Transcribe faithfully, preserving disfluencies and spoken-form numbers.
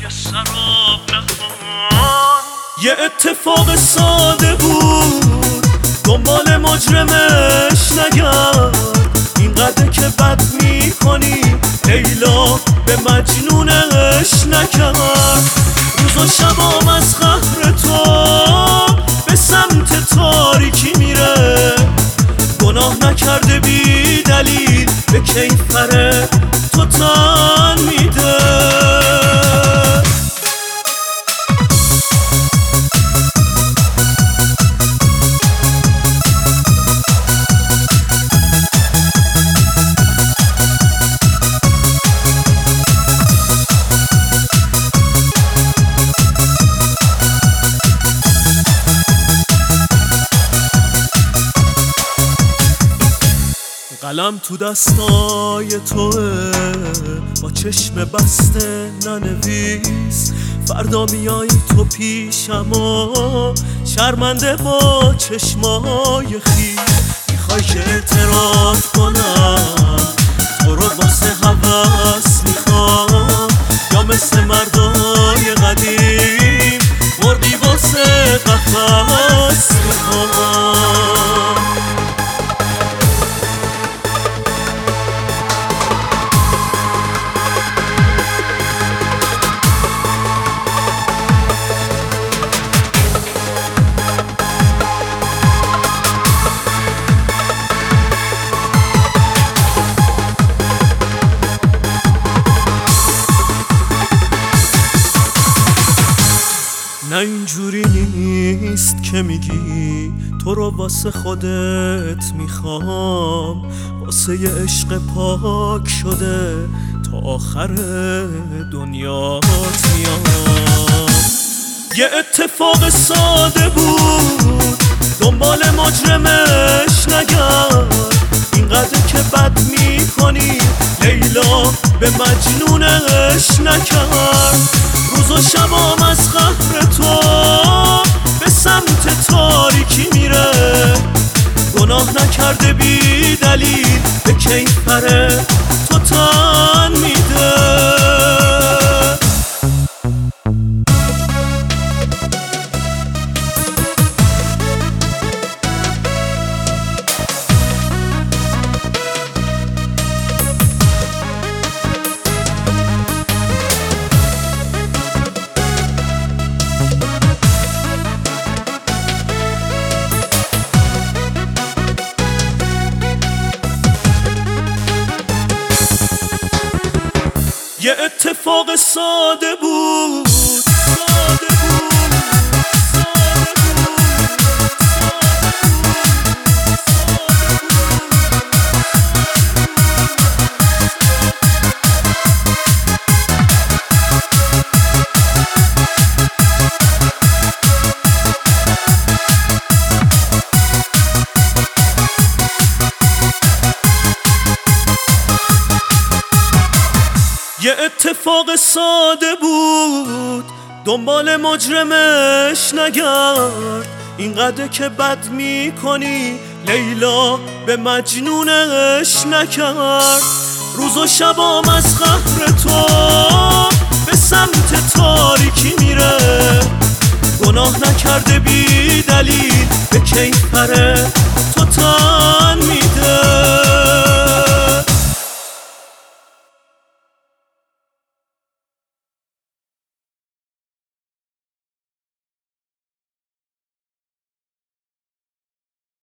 سراب نخوان. یه اتفاق ساده بود دنبال مجرمش نگرد، اینقدر که بد میکنی لیلا به مجنونش نکرد. روز و شبام از قهر تو به سمت تاریکی میره، گناه نکرده بی دلیل به کیفره تو تن میده. قلم تو دستای توه، با چشم بسته ننویس، فردا میای تو پیشم و شرمنده با چشمای خیس. میخوای که اعتراف کنم تو رو واسه هوس میخوام، یا مثل مردای قدیم مردی واسه قفس میخوام. نه اینجوری نیست که میگی تو رو واسه خودت میخوام، واسه یه عشق پاک شده تا آخر دنیات میام. یه اتفاق ساده بود دنبال مجرمش نگرد، اینقدر که بد میکنی لیلا به مجنونش نکرد. روز و شبام از قهر تو به سمت تاریکی میره، گناه نکرده بی دلیل به کیفره تو تن میده. یه اتفاق ساده بود ساده بود یه اتفاق ساده بود دنبال مجرمش نگرد، اینقدر که بد میکنی لیلا به مجنونش نکرد. روز و شبام از قهر تو به سمت تاریکی میره، گناه نکرده بی دلیل به کیفره تو تن